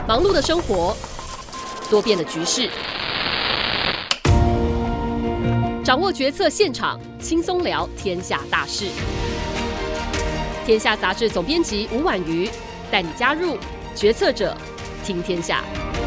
忙碌的生活，多变的局势，掌握决策现场，轻松聊天下大事。天下杂志总编辑吴婉瑜带你加入决策者听天下。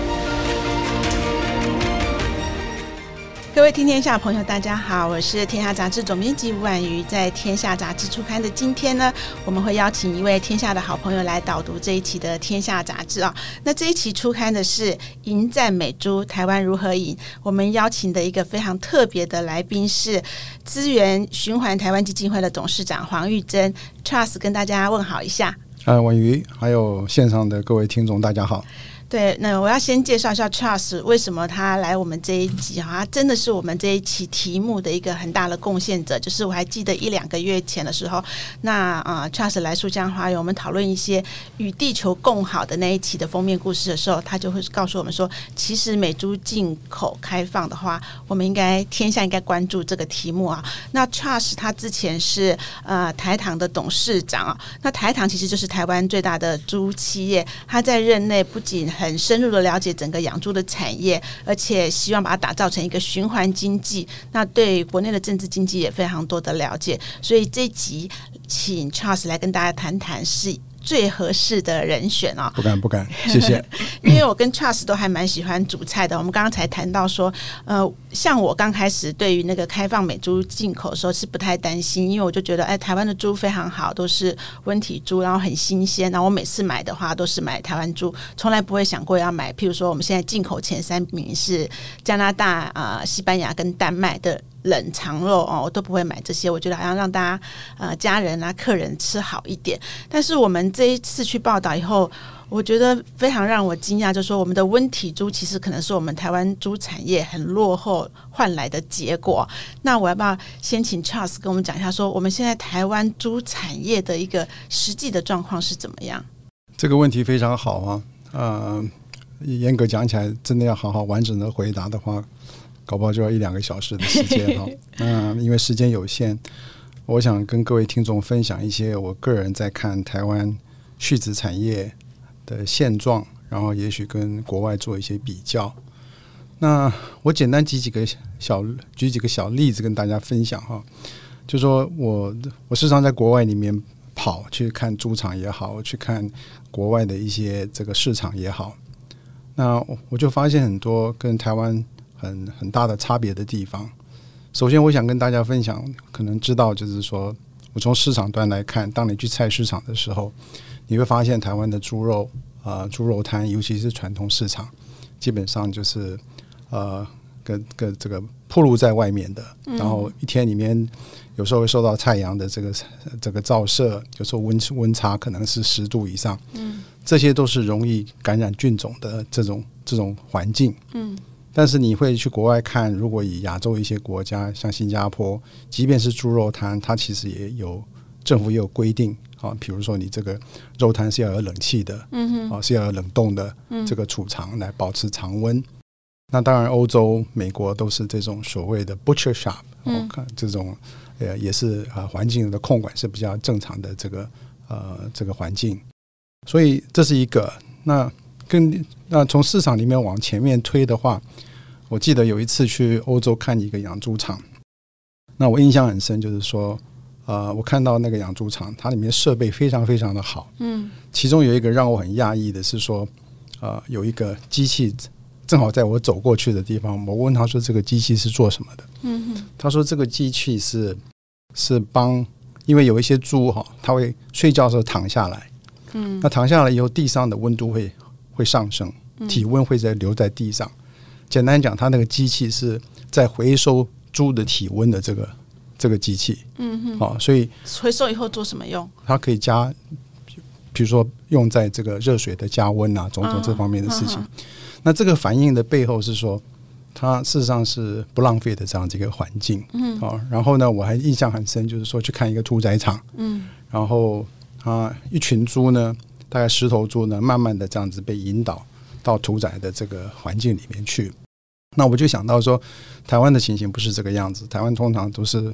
各位听天下的朋友大家好，我是天下杂志总编辑吴婉瑜。在天下杂志初刊的今天呢，我们会邀请一位天下的好朋友来导读这一期的天下杂志啊。那这一期初刊的是迎战美猪，台湾如何赢？我们邀请的一个非常特别的来宾是资源循环台湾基金会的董事长黄玉珍 Charles， 跟大家问好一下。 婉瑜还有线上的各位听众大家好。 对，那我要先介绍一下 Charles 为什么他来我们这一集他真的是我们这一期题目的一个很大的贡献者。就是我还记得1-2个月前的时候，那Charles 来书香花园，我们讨论一些与地球共好的那一期的封面故事的时候，他就会告诉我们说，其实美猪进口开放的话，我们天下应该关注这个题目啊。那 Charles 他之前是台糖的董事长啊，那台糖其实就是台湾最大的猪企业，他在任内不仅很深入的了解整个养猪的产业，而且希望把它打造成一个循环经济，那对国内的政治经济也非常多的了解。所以这一集请 Charles 来跟大家谈谈是最合适的人选啊！ 不敢，谢谢。 因为我跟 Charles 都还蛮喜欢煮菜的。我们刚刚才谈到说，像我刚开始对于那个开放美猪进口的时候是不太担心，因为我就觉得，台湾的猪非常好，都是温体猪，然后很新鲜。然后我每次买的话都是买台湾猪，从来不会想过要买。譬如说，我们现在进口前3名是加拿大、西班牙跟丹麦的冷藏肉我都不会买这些，我觉得好像让大家家人客人吃好一点。但是我们这一次去报道以后，我觉得非常让我惊讶，就是说我们的温体猪其实可能是我们台湾猪产业很落后换来的结果。那我要不要先请 Charles 跟我们讲一下，说我们现在台湾猪产业的一个实际的状况是怎么样？ 这个问题非常好啊，严格讲起来，真的要好好完整的回答的话，搞不好就要1-2个小时的时间因为时间有限，我想跟各位听众分享一些我个人在看台湾畜产产业的现状，然后也许跟国外做一些比较。那我简单举几个小例子跟大家分享就说我时常在国外里面跑，去看猪场也好，去看国外的一些这个市场也好，那我就发现很多跟台湾很大的差别的地方。首先我想跟大家分享，可能知道就是说，我从市场端来看，当你去菜市场的时候，你会发现台湾的猪肉猪肉摊，尤其是传统市场，基本上就是跟这个暴露在外面的，然后一天里面有时候会受到太阳的这个照射，有时候温差可能是10度以上，这些都是容易感染菌种的这种环境。但是你会去国外看，如果以亚洲一些国家，像新加坡，即便是猪肉摊，它其实政府也有规定比如说你这个肉摊是要有冷气的，是要有冷冻的这个储藏来保持常温。那当然欧洲美国都是这种所谓的 butcher shop，这种也是环境的控管是比较正常的这个环境。所以这是一个。那从市场里面往前面推的话，我记得有一次去欧洲看一个养猪场，那我印象很深，就是说我看到那个养猪场，它里面设备非常非常的好，其中有一个让我很讶异的是说，有一个机器正好在我走过去的地方，我问他说这个机器是做什么的，他说这个机器是帮，因为有一些猪它会睡觉的时候躺下来，那躺下来以后地上的温度会上升，体温会留在地上。简单讲，它那个机器是在回收猪的体温的这个机器，所以回收以后做什么用？ 它可以加，比如说用在这个热水的加温种种这方面的事情。那这个反应的背后是说，它事实上是不浪费的这样子一个环境。然后呢，我还印象很深，就是说去看一个屠宰场，然后一群猪呢，大概10头猪呢，慢慢的这样子被引导到屠宰的这个环境里面去。那我就想到说，台湾的情形不是这个样子，台湾通常都是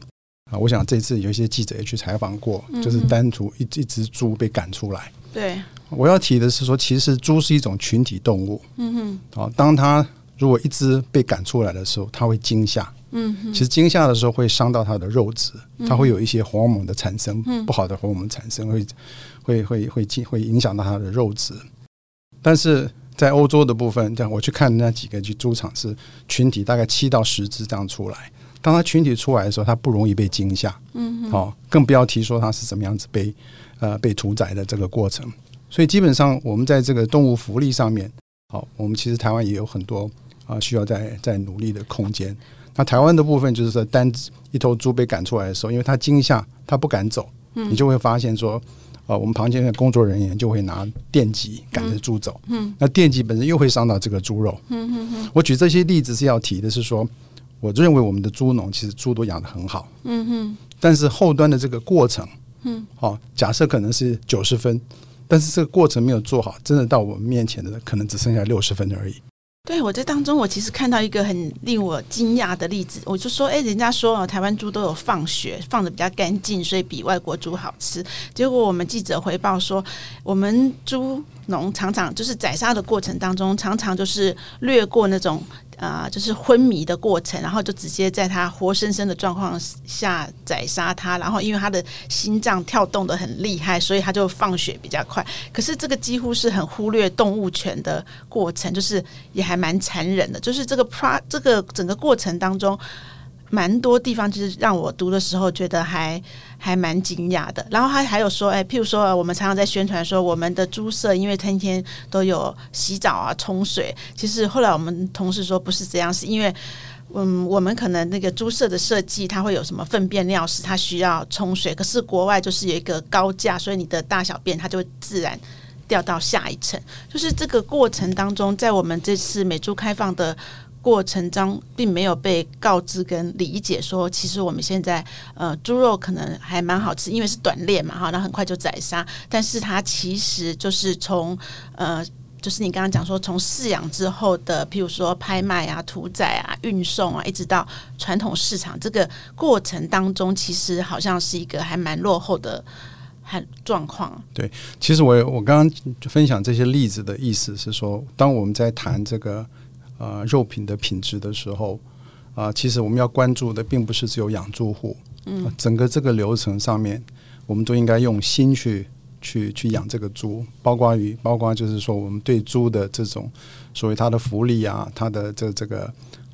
我想这次有一些记者也去采访过，就是单独一只猪被赶出来。 对， 我要提的是说，其实猪是一种群体动物。当它如果一只被赶出来的时候，它会惊吓。其实惊吓的时候会伤到它的肉质，它会有一些荷尔蒙的产生，不好的荷尔蒙产生，会影响到它的肉质。但是在欧洲的部分，我去看那几个猪场是群体，大概7到10只这样出来。当它群体出来的时候，它不容易被惊吓。更不要提说它是怎么样子被屠宰的这个过程。所以基本上我们在这个动物福利上面，我们其实台湾也有很多需要在努力的空间。那台湾的部分就是说，单一头猪被赶出来的时候，因为它惊吓，它不敢走，你就会发现说，我们旁边的工作人员就会拿电击赶着猪走。那电击本身又会伤到这个猪肉。我举这些例子是要提的是说，我认为我们的猪农其实猪都养得很好。但是后端的这个过程，假设可能是90分，但是这个过程没有做好，真的到我们面前的可能只剩下60分而已。 对，我在当中我其实看到一个很令我惊讶的例子，我就说人家说台湾猪都有放血，放得比较干净，所以比外国猪好吃。结果我们记者回报说，我们猪农常常就是宰杀的过程当中，常常就是略过那种就是昏迷的过程，然后就直接在它活生生的状况下宰杀它，然后因为它的心脏跳动得很厉害，所以它就放血比较快。可是这个几乎是很忽略动物权的过程，就是也还蛮残忍的。就是这个整个过程当中，蛮多地方就是让我读的时候觉得还蛮惊讶的。然后他还有说，譬如说我们常常在宣传说我们的猪舍因为天天都有洗澡啊冲水，其实后来我们同事说不是这样，是因为我们可能那个猪舍的设计它会有什么粪便尿屎，它需要冲水，可是国外就是有一个高架，所以你的大小便它就会自然掉到下一层。就是这个过程当中，在我们这次美猪开放的过程中并没有被告知跟理解说，其实我们现在猪肉可能还蛮好吃，因为是短链嘛，然后很快就宰杀，但是它其实就是从就是你刚刚讲说从饲养之后的譬如说拍卖啊、屠宰啊、运送啊，一直到传统市场，这个过程当中其实好像是一个还蛮落后的状况。对， 其实我刚刚分享这些例子的意思是说，当我们在谈这个肉品的品质的时候，其实我们要关注的并不是只有养猪户，整个这个流程上面，我们都应该用心去养这个猪，包括就是说，我们对猪的这种所谓它的福利啊，它的这个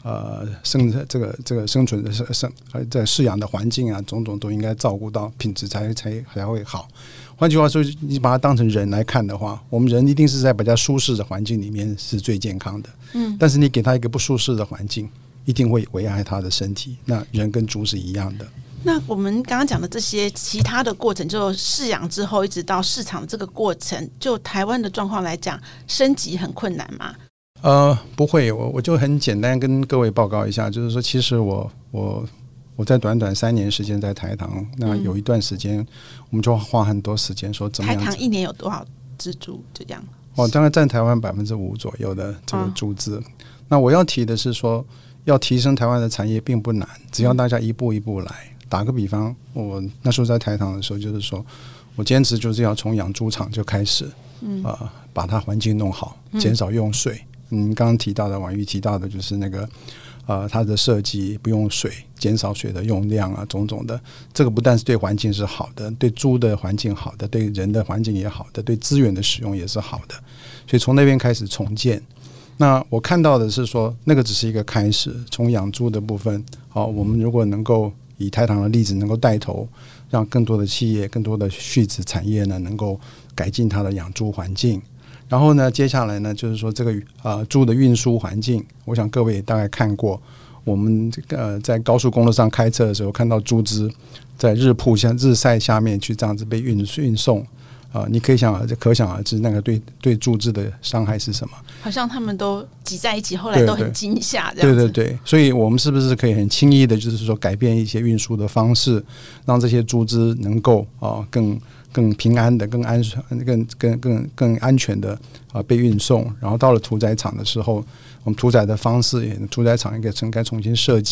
生存的在饲养的环境啊，种种都应该照顾到，品质才会好。换句话说，你把它当成人来看的话，我们人一定是在比较舒适的环境里面是最健康的。但是你给他一个不舒适的环境，一定会危害他的身体。那人跟猪是一样的。那我们刚刚讲的这些其他的过程，就饲养之后一直到市场这个过程，就台湾的状况来讲，升级很困难吗？不会，我就很简单跟各位报告一下，就是说，其实我在短短3年时间在台糖，那有一段时间我们就花很多时间说怎么样。台糖1年有多少只猪？就这样。当然占台湾5%左右的这个猪只。那我要提的是说，要提升台湾的产业并不难，只要大家一步一步来。打个比方，我那时候在台糖的时候，就是说我坚持就是要从养猪场就开始，把它环境弄好，减少用水。刚刚提到的婉玉提到的就是那个它的设计不用水，减少水的用量啊，种种的，这个不但是对环境是好的，对猪的环境好的，对人的环境也好的，对资源的使用也是好的，所以从那边开始重建。那我看到的是说，那个只是一个开始，从养猪的部分，我们如果能够以台糖的例子能够带头，让更多的企业、更多的畜产产业呢，能够改进它的养猪环境。然后呢，接下来呢，就是说这个猪的运输环境，我想各位也大概看过，我们在高速公路上开车的时候，看到猪只在日晒下面去这样子被运送，你可想而知，那个对猪只的伤害是什么？好像他们都挤在一起，后来都很惊吓，这样子。对，所以我们是不是可以很轻易的，就是说改变一些运输的方式，让这些猪只能够更平安的、更安全的被运送，然后到了屠宰场的时候，我们屠宰的方式，屠宰场应该重新设计，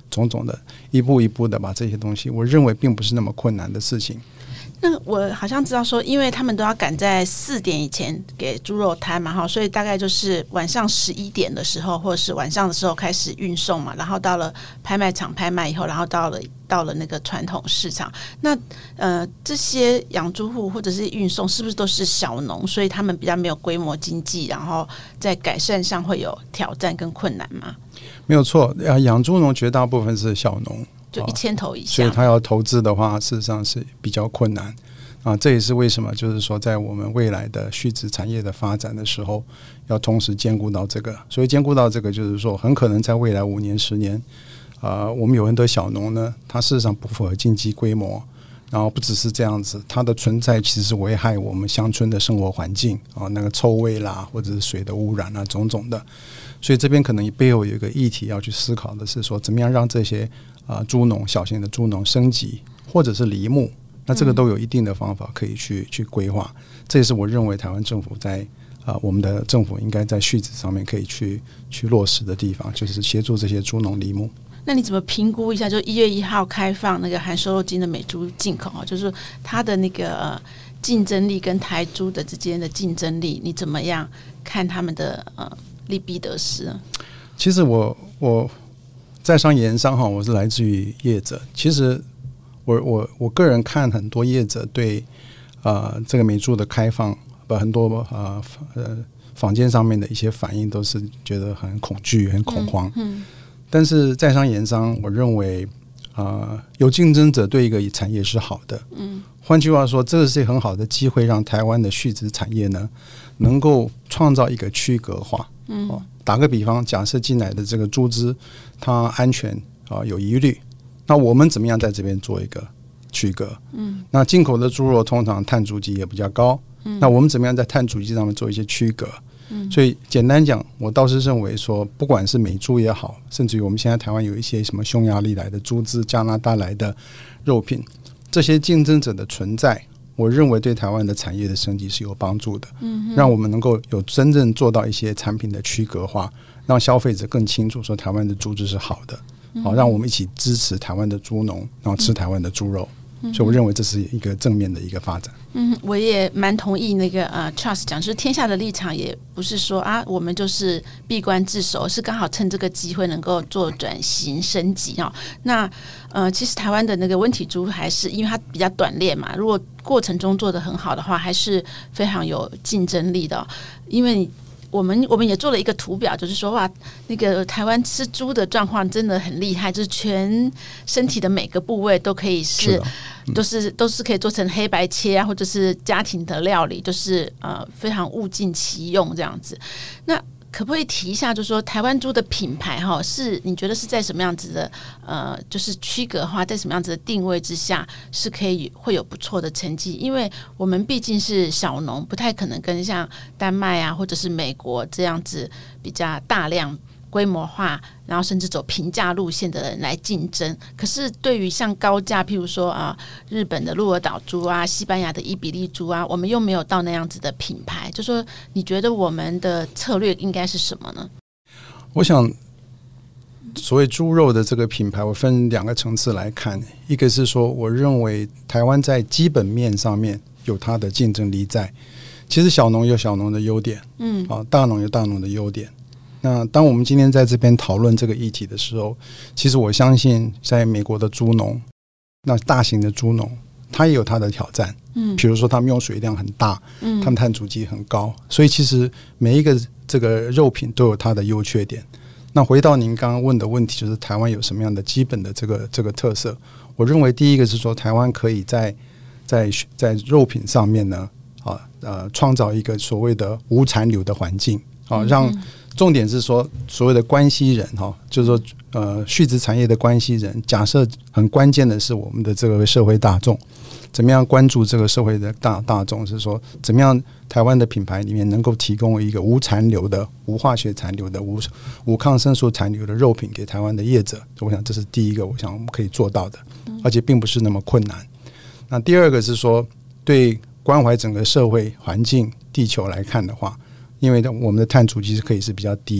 种种的，一步一步的把这些东西，我认为并不是那么困难的事情。 那我好像知道说，因为他们都要赶在4点以前给猪肉摊嘛，所以大概就是晚上11点的时候，或者是晚上的时候开始运送嘛，然后到了拍卖场拍卖以后，然后到了那个传统市场。那这些养猪户或者是运送是不是都是小农，所以他们比较没有规模经济，然后在改善上会有挑战跟困难吗？ 没有错，养猪农绝大部分是小农， 就1000头以下， 所以他要投资的话事实上是比较困难这也是为什么就是说在我们未来的畜产产业的发展的时候要同时兼顾到这个。所以兼顾到这个就是说很可能在未来5年10年我们有很多小农呢，他事实上不符合经济规模，然后不只是这样子，它的存在其实危害我们乡村的生活环境那个臭味啦，或者是水的污染种种的。所以这边可能背后有一个议题要去思考的是说，怎么样让这些猪农小型的猪农升级或者是离牧，那这个都有一定的方法可以去规划。这也是我认为台湾政府在我们的政府应该在畜产上面可以去落实的地方，就是协助这些猪农离牧。 那你怎么评估一下，就1月1号开放那个含瘦肉精的美猪进口，就是它的那个竞争力跟台猪的之间的竞争力，你怎么样看他们的利弊得失呢？ 其实我在商言商我是来自于业者。其实我个人看很多业者对这个美猪的开放，很多坊间上面的一些反应都是觉得很恐惧很恐慌。但是在商言商，我认为有竞争者对一个产业是好的。换句话说，这是很好的机会，让台湾的畜产产业呢能够创造一个区隔化。打个比方，假设进来的这个猪只它安全有疑虑，那我们怎么样在这边做一个区隔？那进口的猪肉通常碳足迹也比较高，那我们怎么样在碳足迹上面做一些区隔？所以简单讲，我倒是认为说，不管是美猪也好，甚至于我们现在台湾有一些什么匈牙利来的猪只、加拿大来的肉品，这些竞争者的存在，我认为对台湾的产业的升级是有帮助的。让我们能够有真正做到一些产品的区隔化，让消费者更清楚说台湾的猪只是好的，让我们一起支持台湾的猪农，然后吃台湾的猪肉。所以我认为这是一个正面的一个发展。 我也蛮同意那个Charles 讲，就是天下的立场也不是说我们就是闭关自守，是刚好趁这个机会能够做转型升级那其实台湾的那个温体猪还是因为它比较短链嘛，如果过程中做得很好的话，还是非常有竞争力的。因为我们也做了一个图表，就是说哇，那个台湾吃猪的状况真的很厉害，就是全身体的每个部位都可以都是可以做成黑白切或者是家庭的料理，就是非常物尽其用这样子。那可不可以提一下，就是说台湾猪的品牌是你觉得是在什么样子的就是区隔化，在什么样子的定位之下是会有不错的成绩？因为我们毕竟是小农，不太可能跟像丹麦或者是美国这样子比较大量规模化，然后甚至走平价路线的人来竞争。可是对于像高价，譬如说日本的鹿儿岛猪西班牙的伊比利猪我们又没有到那样子的品牌，就说你觉得我们的策略应该是什么呢？ 我想所谓猪肉的这个品牌，我分2个层次来看。一个是说，我认为台湾在基本面上面有它的竞争力在。其实小农有小农的优点，大农有大农的优点。那当我们今天在这边讨论这个议题的时候，其实我相信在美国的猪农，那大型的猪农他也有他的挑战，比如说他们用水量很大，他们碳足迹很高，所以其实每一个这个肉品都有它的优缺点。那回到您刚刚问的问题，就是台湾有什么样的基本的这个特色？我认为第一个是说，台湾可以在肉品上面呢，创造一个所谓的无残留的环境，让重点是说所谓的关系人就是说畜产产业的关系人，假设很关键的是我们的这个社会大众，怎么样关注这个社会的大众，是说怎么样台湾的品牌里面能够提供一个无残留的、无化学残留的、无抗生素残留的肉品给台湾的业者。我想这是第一个，我想我们可以做到的，而且并不是那么困难。那第二个是说，对关怀整个社会环境、地球来看的话，因为我们的碳足迹是可以是比较低的，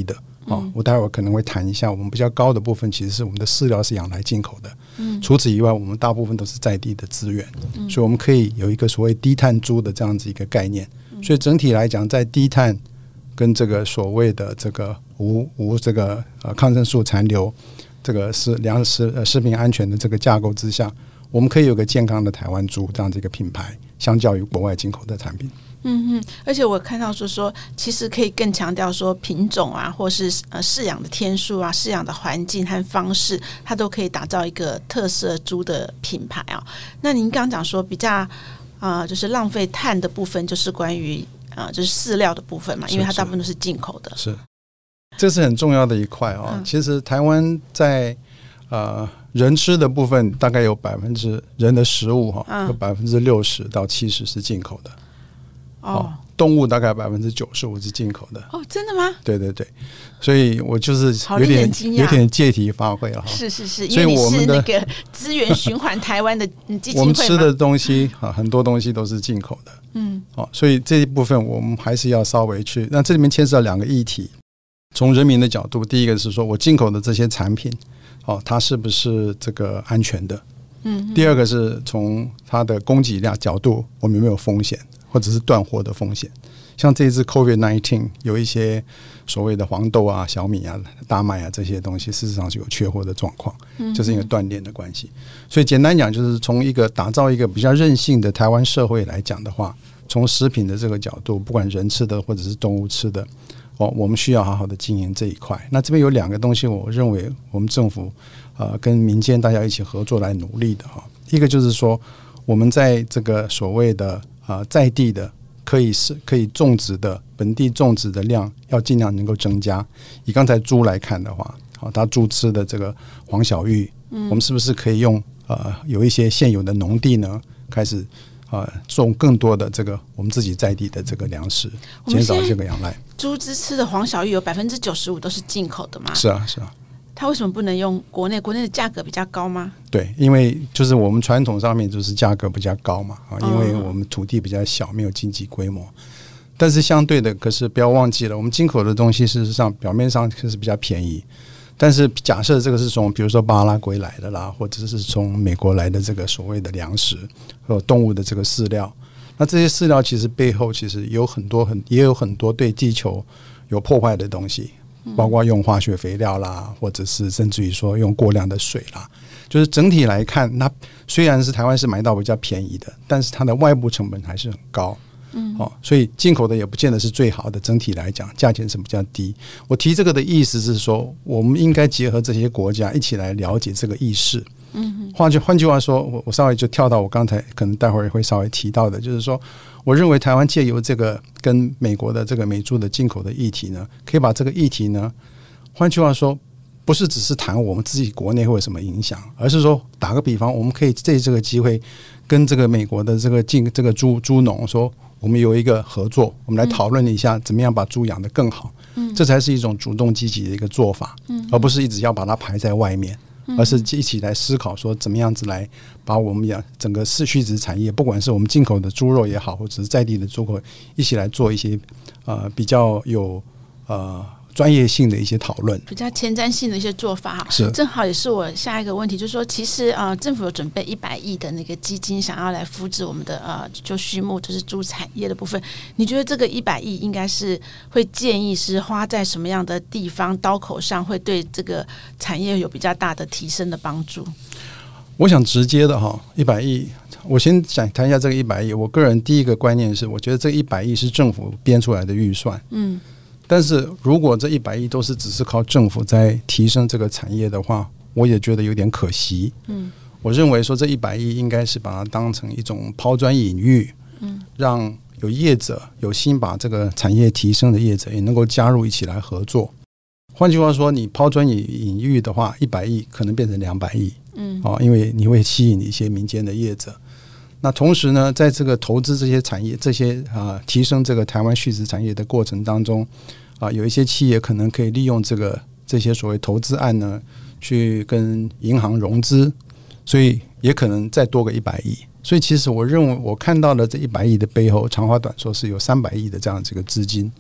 我待会儿可能会谈一下，我们比较高的部分其实是我们的饲料是养来进口的，除此以外，我们大部分都是在地的资源，所以我们可以有一个所谓低碳猪的这样子一个概念。所以整体来讲，在低碳跟这个所谓的这个无这个抗生素残留，这个是食品安全的这个架构之下，我们可以有个健康的台湾猪这样子一个品牌，相较于国外进口的产品。 而且我看到说其实可以更强调说品种啊，或是饲养的天数啊，饲养的环境和方式，它都可以打造一个特色猪的品牌啊。那您刚刚讲说比较就是浪费碳的部分，就是关于就是饲料的部分嘛，因为它大部分都是进口的。是， 这是很重要的一块其实台湾在人吃的部分大概有人的食物有60%到70%是进口的。动物大概95%是进口的。 真的吗？ 对对对，所以我就是有点借题发挥了。 是，因为你是那个资源循环台湾的基金会嘛。 我们吃的东西很多东西都是进口的。所以这一部分我们还是要稍微去。那这里面牵涉到2个议题。从人民的角度，第一个是说我进口的这些产品，它是不是这个安全的？第二个是从它的供给量角度，我们有没有风险？或者是断货的风险，像这一次 COVID-19 有一些所谓的黄豆啊、小米啊、大麦啊这些东西，事实上是有缺货的状况，就是因为断链的关系。所以简单讲，就是从一个打造一个比较韧性的台湾社会来讲的话，从食品的这个角度，不管人吃的或者是动物吃的，我们需要好好的经营这一块。那这边有2个东西，我认为我们政府跟民间大家一起合作来努力的一个就是说，我们在这个所谓的在地的可以种植的本地种植的量要尽量能够增加。以刚才猪来看的话，它猪吃的这个黄小玉，我们是不是可以用有一些现有的农地呢，开始种更多的这个我们自己在地的这个粮食，减少这个仰赖。 猪只吃的黄小玉有95%都是进口的吗？ 是啊。 它为什么不能用国内的价格比较高吗？ 对，因为就是我们传统上面就是价格比较高嘛，因为我们土地比较小，没有经济规模。但是相对的，可是不要忘记了，我们进口的东西事实上表面上是比较便宜，但是假设这个是从比如说巴拉圭来的啦，或者是从美国来的这个所谓的粮食或动物的这个饲料，那这些饲料其实背后其实也有很多对地球有破坏的东西。包括用化学肥料啦，或者是甚至于说用过量的水啦，就是整体来看，那虽然是台湾是买到比较便宜的，但是它的外部成本还是很高。所以进口的也不见得是最好的，整体来讲价钱是比较低。我提这个的意思是说，我们应该结合这些国家一起来了解这个意识。换句话说，我稍微就跳到我刚才可能待会儿会稍微提到的，就是说我认为台湾借由这个跟美国的这个美猪的进口的议题呢，可以把这个议题呢，换句话说不是只是谈我们自己国内会有什么影响，而是说打个比方，我们可以借这个机会跟这个美国的这个猪农说，我们有一个合作，我们来讨论一下怎么样把猪养得更好。这才是一种主动积极的一个做法，而不是一直要把它排在外面，而是一起来思考说怎么样子来把我们整个畜殖产业，不管是我们进口的猪肉也好，或者是在地的猪肉，一起来做一些比较有专业性的一些讨论， 比较前瞻性的一些做法哈。 是， 正好也是我下一个问题，就是说，其实政府有准备100亿的那个基金，想要来扶植我们的就畜牧，就是猪产业的部分。你觉得这个100亿应该是会建议是花在什么样的地方刀口上，会对这个产业有比较大的提升的帮助？ 我想直接的100亿，我先谈一下这个100亿。我个人第一个观念是，我觉得这100亿是政府编出来的预算。但是如果这100亿都是只是靠政府在提升这个产业的话，我也觉得有点可惜。我认为说这100亿应该是把它当成一种抛砖引玉，让有业者有心把这个产业提升的业者也能够加入一起来合作。换句话说，你抛砖引玉的话，100亿可能变成200亿，因为你会吸引一些民间的业者。那同时呢，在这个投资这些产业，这些提升这个台湾畜殖产业的过程当中，有一些企业可能可以利用这些所谓投资案呢，去跟银行融资，所以也可能再多个100亿。所以其实我认为，我看到了这100亿的背后，长话短说是有300亿的这样这个资金。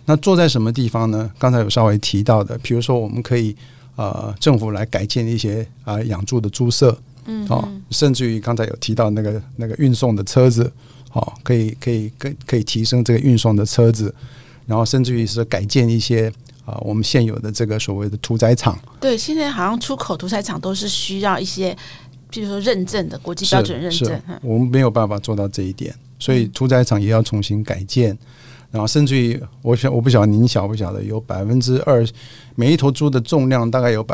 那做在什么地方呢？刚才有稍微提到的，比如说我们可以政府来改建一些养猪的猪舍，甚至于刚才有提到那个运送的车子，可以提升这个运送的车子，然后甚至于是改建一些我们现有的这个所谓的屠宰场。 对，现在好像出口屠宰场都是需要一些，比如说认证的国际标准认证， 我们没有办法做到这一点，所以屠宰场也要重新改建。然后甚至于我不晓得您晓不晓得，有2%，每一头猪的重量大概有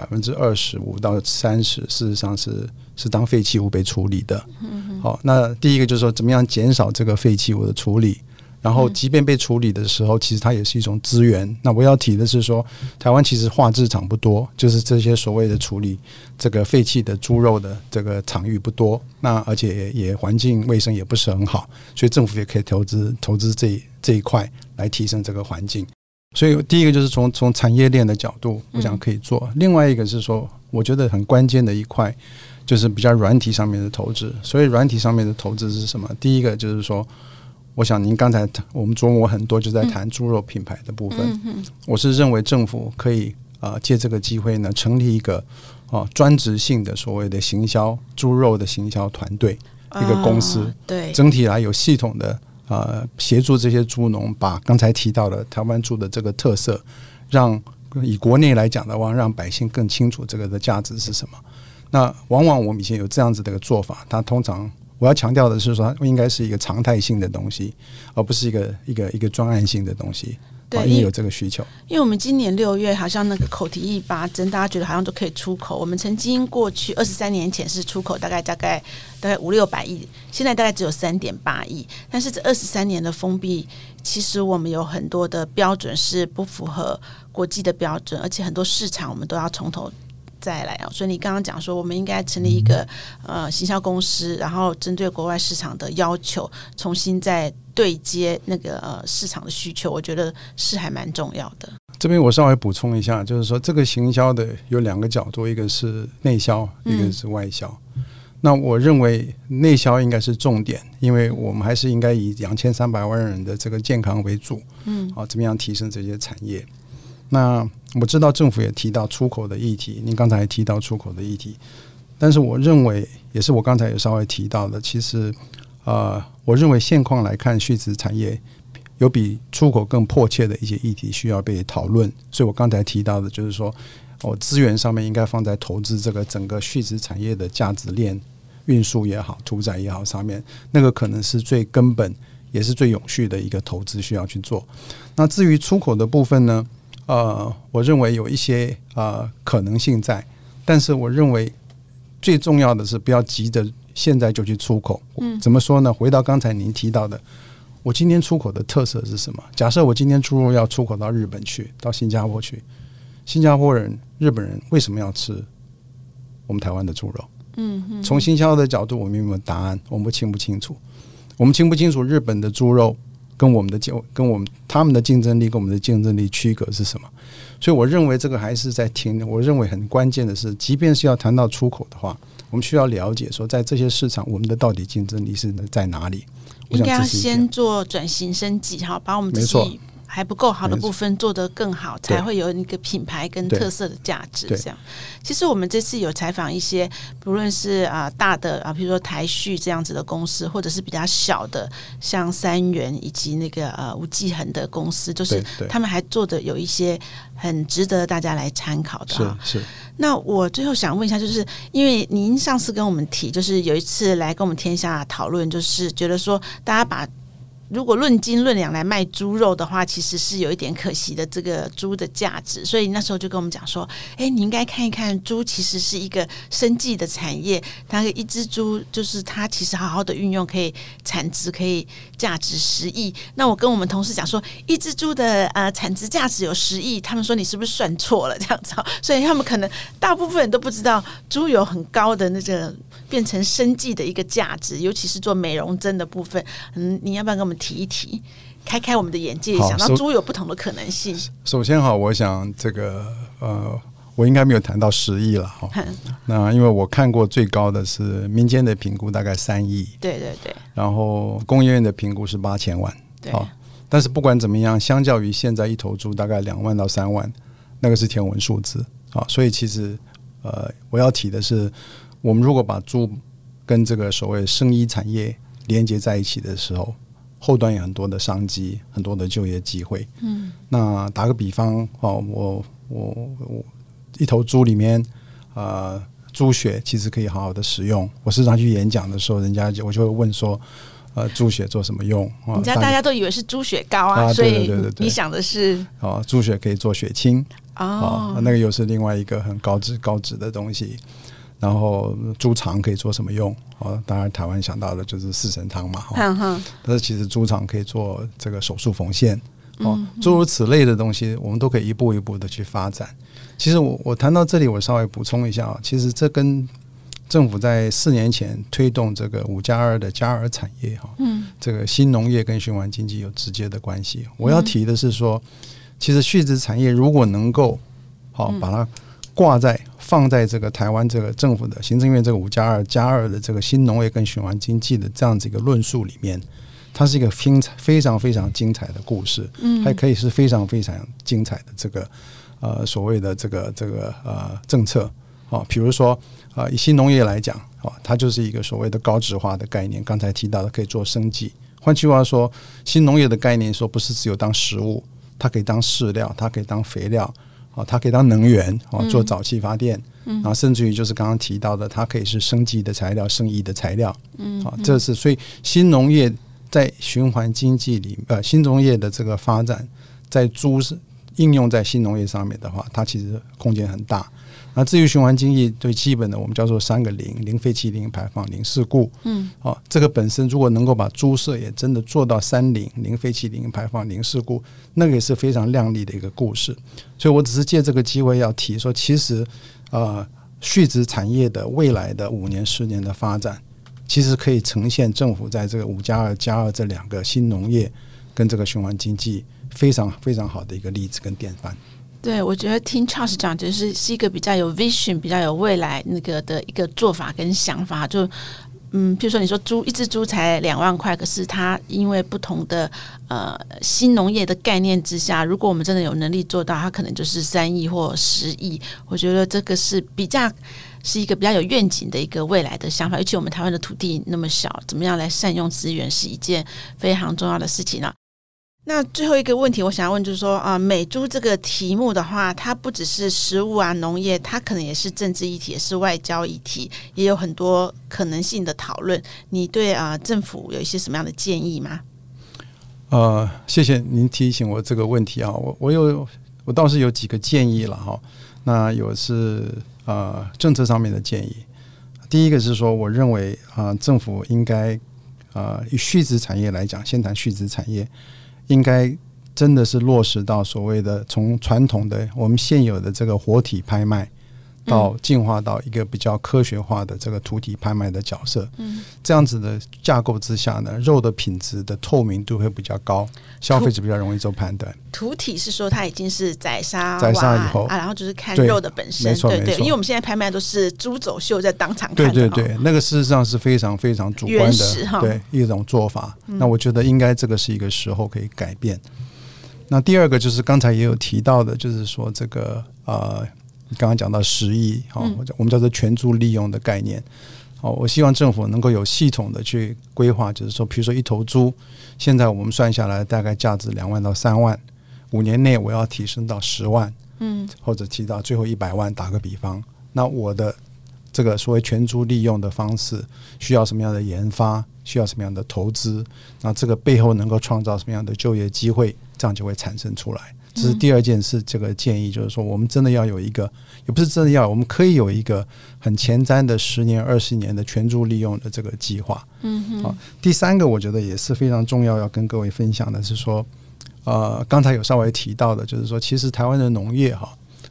25%到30%，事实上是当废弃物被处理的。好，那第一个就是说怎么样减少这个废弃物的处理，然后即便被处理的时候，其实它也是一种资源。那我要提的是说，台湾其实化制厂不多，就是这些所谓的处理这个废弃的猪肉的这个场域不多，那而且也环境卫生也不是很好，所以政府也可以投资这一块来提升这个环境。所以第一个就是从产业链的角度我想可以做，另外一个是说我觉得很关键的一块就是比较软体上面的投资。所以软体上面的投资是什么？第一个就是说，我想您刚才我们琢磨很多就在谈猪肉品牌的部分，我是认为政府可以借这个机会呢成立一个专职性的所谓的行销猪肉的行销团队，一个公司， 对， 整体来有系统的协助这些猪农把刚才提到的台湾猪的这个特色，让以国内来讲的话，让百姓更清楚这个的价值是什么。那往往我们以前有这样子的一个做法，它通常我要强调的是说，它应该是一个常态性的东西，而不是一个专案性的东西。对，因为有这个需求。 因为我们今年6月好像那个口蹄疫8针，大家觉得好像都可以出口。我们曾经过去23年前是出口大概500-600亿，现在大概只有3.8亿。但是这23年的封闭，其实我们有很多的标准是不符合国际的标准，而且很多市场我们都要从头再来。所以你刚刚讲说我们应该成立一个行销公司，然后针对国外市场的要求重新再对接那个市场的需求，我觉得是还蛮重要的。 这边我稍微补充一下，就是说这个行销的有2个角度，一个是内销，一个是外销。那我认为内销应该是重点，因为我们还是应该以2300万人的这个健康为主，怎么样提升这些产业。那我知道政府也提到出口的议题，您刚才也提到出口的议题，但是我认为也是我刚才也稍微提到的，其实我认为现况来看，畜产产业有比出口更迫切的一些议题需要被讨论。所以我刚才提到的就是说，资源上面应该放在投资这个整个畜产产业的价值链，运输也好，屠宰也好上面，那个可能是最根本也是最永续的一个投资需要去做。那至于出口的部分呢，我认为有一些可能性在，但是我认为最重要的是不要急着现在就去出口。怎么说呢？回到刚才您提到的，我今天出口的特色是什么？假设我今天猪肉要出口到日本去，到新加坡去，新加坡人、日本人为什么要吃我们台湾的猪肉？从行销的角度，我们有没有答案？我们清不清楚？我们清不清楚日本的猪肉跟他们的竞争力跟我们的竞争力区隔是什么？所以我认为这个还是在听。我认为很关键的是，即便是要谈到出口的话，我们需要了解说，在这些市场我们的到底竞争力是在哪里？ 应该要先做转型升级，把我们自己还不够好的部分做得更好，才会有一个品牌跟特色的价值。这样，其实我们这次有采访一些，不论是大的比如说台畜这样子的公司，或者是比较小的，像三元以及那个吴继恒的公司，就是他们还做的有一些很值得大家来参考的。 是。 那我最后想问一下，就是因为您上次跟我们提，就是有一次来跟我们天下讨论，就是觉得说大家把如果论斤论两来卖猪肉的话，其实是有一点可惜的这个猪的价值，所以那时候就跟我们讲说，你应该看一看猪其实是一个生计的产业，它一只猪就是它其实好好的运用可以产值可以价值10亿。那我跟我们同事讲说，一只猪的产值价值有10亿，他们说你是不是算错了这样子，所以他们可能大部分人都不知道猪有很高的那个变成生计的一个价值，尤其是做美容针的部分。你要不要跟我们提一提，开开我们的眼界，想到猪有不同的可能性？ 首先我想这个我应该没有谈到10亿了那因为我看过最高的是民间的评估大概3亿， 对对对， 然后工业院的评估是8000万， 但是不管怎么样，相较于现在一头猪大概2万到3万，那个是天文数字啊。所以其实我要提的是，我们如果把猪跟这个所谓生医产业连接在一起的时候，后端有很多的商机，很多的就业机会。那打个比方我一头猪里面猪血其实可以好好的使用。我时常去演讲的时候，我就会问说猪血做什么用？ 人家大家都以为是猪血糕啊，所以你想的是猪血可以做血清那个又是另外一个很高脂的东西。然后猪肠可以做什么用？当然台湾想到的就是四神汤嘛但是其实猪肠可以做这个手术缝线诸如此类的东西，我们都可以一步一步的去发展。其实我谈到这里，我稍微补充一下其实这跟政府在4年前推动这个5+2的加2产业这个新农业跟循环经济有直接的关系。我要提的是说，其实畜产产业如果能够把它放在这个台湾这个政府的行政院这个5+2加2的这个新农业跟循环经济的这样子一个论述里面，它是一个非常非常精彩的故事，还可以是非常非常精彩的这个所谓的这个政策比如说以新农业来讲它就是一个所谓的高质化的概念，刚才提到的可以做生技。换句话说，新农业的概念说不是只有当食物，它可以当饲料，它可以当肥料它可以当能源做早期发电然后甚至于就是刚刚提到的，它可以是生技的材料、生医的材料这是所以新农业在循环经济里新农业的这个发展在应用在新农业上面的话，它其实空间很大。那至于循环经济最基本的我们叫做3个零：零废弃、零排放、零事故这个本身如果能够把猪舍也真的做到3零：零废弃、零排放、零事故，那个也是非常亮丽的一个故事。所以我只是借这个机会要提说，其实畜质产业的未来的5年10年的发展，其实可以呈现政府在这个5+2加2这2个新农业跟这个循环经济非常非常好的一个例子跟典范。 对，我觉得听 Charles 讲就是一个比较有 vision 比较有未来那个的一个做法跟想法。就譬如说你说一只猪才2万块，可是它因为不同的新农业的概念之下，如果我们真的有能力做到，它可能就是3亿或10亿。我觉得这个是一个比较有愿景的一个未来的想法。尤其我们台湾的土地那么小，怎么样来善用资源是一件非常重要的事情那最后一个问题我想要问就是说美猪这个题目的话，它不只是食物农业，它可能也是政治议题，也是外交议题，也有很多可能性的讨论。你对政府有一些什么样的建议吗？ 谢谢您提醒我这个问题我倒是有几个建议了那有是政策上面的建议。第一个是说，我认为政府应该以畜质产业来讲，先谈畜质产业，应该真的是落实到所谓的从传统的我们现有的这个活体拍卖到进化到一个比较科学化的这个土体拍卖的角色这样子的架构之下呢，肉的品质的透明度会比较高，消费者比较容易做判断。 土体是说它已经是宰杀以后然后就是看肉的本身。对，因为我们现在拍卖都是猪走秀在当场看的对，那个事实上是非常非常主观的对一种做法那我觉得应该这个是一个时候可以改变。那第二个就是刚才也有提到的，就是说这个刚刚讲到10亿我们叫做全猪利用的概念我希望政府能够有系统的去规划，就是说比如说一头猪现在我们算下来大概价值2万到3万，5年内我要提升到10万或者提到最后100万，打个比方，那我的这个所谓全猪利用的方式需要什么样的研发，需要什么样的投资，那这个背后能够创造什么样的就业机会，这样就会产生出来。这是第二件事，这个建议就是说我们真的要有一个，也不是真的要，我们可以有一个很前瞻的10年20年的全猪利用的这个计划第三个我觉得也是非常重要要跟各位分享的是说刚才有稍微提到的，就是说其实台湾的农业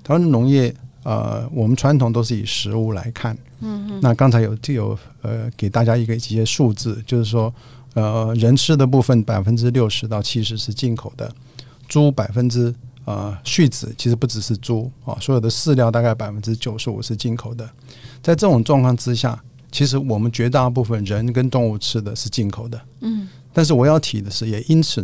我们传统都是以食物来看那刚才有给大家一些数字，就是说人吃的部分60%到70%是进口的，猪畜质其实不只是猪所有的饲料大概95%是进口的。在这种状况之下，其实我们绝大部分人跟动物吃的是进口的但是我要提的是，也因此呢，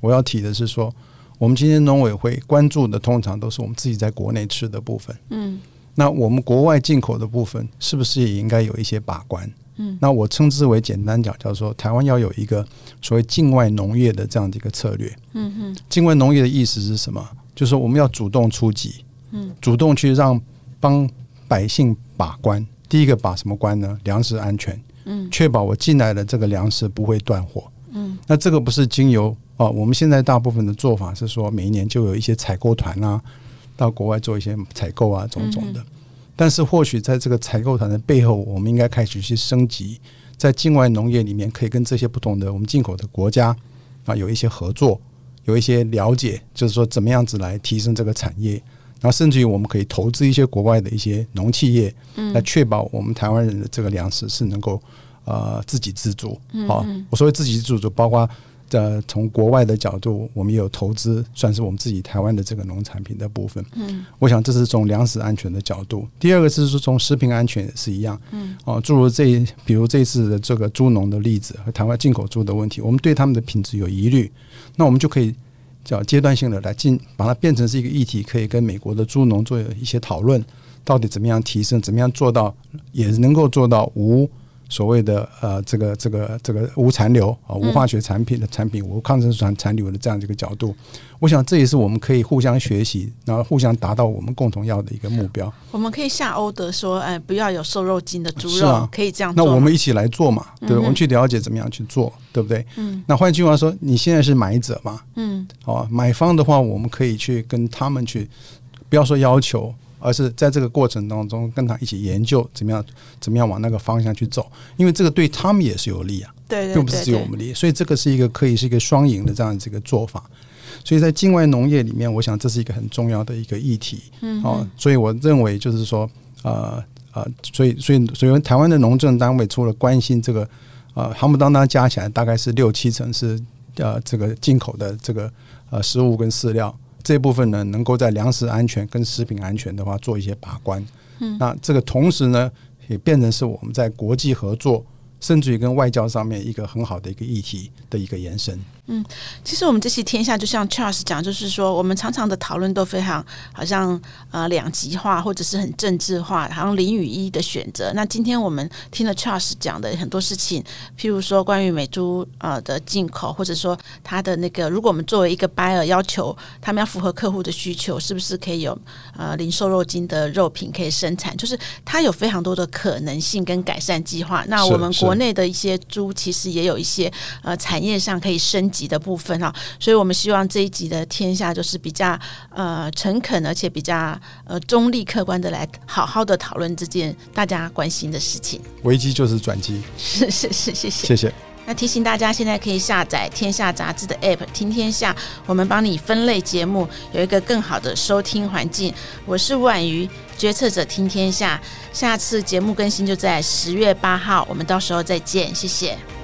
我要提的是说，我们今天农委会关注的通常都是我们自己在国内吃的部分，那我们国外进口的部分是不是也应该有一些把关？那我称之为简单讲叫做台湾要有一个所谓境外农业的这样的一个策略。境外农业的意思是什么？就是说我们要主动出击，主动去帮百姓把关。第一个把什么关呢？粮食安全，确保我进来的这个粮食不会断货。那这个不是经由我们现在大部分的做法是说，每一年就有一些采购团啊，到国外做一些采购啊，种种的。但是或许在这个采购团的背后，我们应该开始去升级，在境外农业里面可以跟这些不同的我们进口的国家有一些合作，有一些了解，就是说怎么样子来提升这个产业，然后甚至于我们可以投资一些国外的一些农企业，来确保我们台湾人的这个粮食是能够自给自足。我所谓自给自足，包括从国外的角度，我们也有投资，算是我们自己台湾的这个农产品的部分。我想这是从粮食安全的角度。第二个是说从食品安全也是一样。诸如比如这一次的这个猪农的例子和台湾进口猪的问题，我们对他们的品质有疑虑，那我们就可以叫阶段性的来把它变成是一个议题，可以跟美国的猪农做一些讨论，到底怎么样提升，怎么样做到也能够做到无所谓的这个无残留无化学产品无抗生素残留的这样一个角度，我想这也是我们可以互相学习，然后互相达到我们共同要的一个目标。 我们可以下order说，不要有瘦肉精的猪肉，可以这样做。 那我们一起来做嘛，对不对？我们去了解怎么样去做，对不对？那换句话说，你现在是买者嘛，买方的话，我们可以去跟他们去，不要说要求，而是在这个过程当中跟他一起研究怎么样往那个方向去走，因为这个对他们也是有利啊， 对， 并不是只有我们利，所以这个是一个可以是一个双赢的这样子一个做法。所以在境外农业里面，我想这是一个很重要的一个议题。所以我认为就是说，所以台湾的农政单位除了关心这个夯不啷当加起来大概是6-7成是这个进口的这个食物跟饲料。这部分呢，能够在粮食安全跟食品安全的话做一些把关。那这个同时呢，也变成是我们在国际合作，甚至于跟外交上面一个很好的一个议题的一个延伸。 其实我们这期天下就像 Charles 讲，就是说我们常常的讨论都非常好像两极化，或者是很政治化，好像0与1的选择。那今天我们听了 Charles 讲的很多事情，譬如说关于美猪的进口，或者说他的那个，如果我们作为一个 buyer 要求他们要符合客户的需求，是不是可以有零瘦肉精的肉品可以生产，就是它有非常多的可能性跟改善计划。那我们国内的一些猪其实也有一些产业上可以升级的部分，所以我们希望这一集的天下就是比较诚恳而且比较中立客观的来好好的讨论这件大家关心的事情。 危机就是转机。 是，谢谢。那提醒大家，现在可以下载天下杂志的 App 听天下，我们帮你分类节目，有一个更好的收听环境。我是吴婉瑜，决策者听天下，下次节目更新就在10月8号，我们到时候再见，谢谢。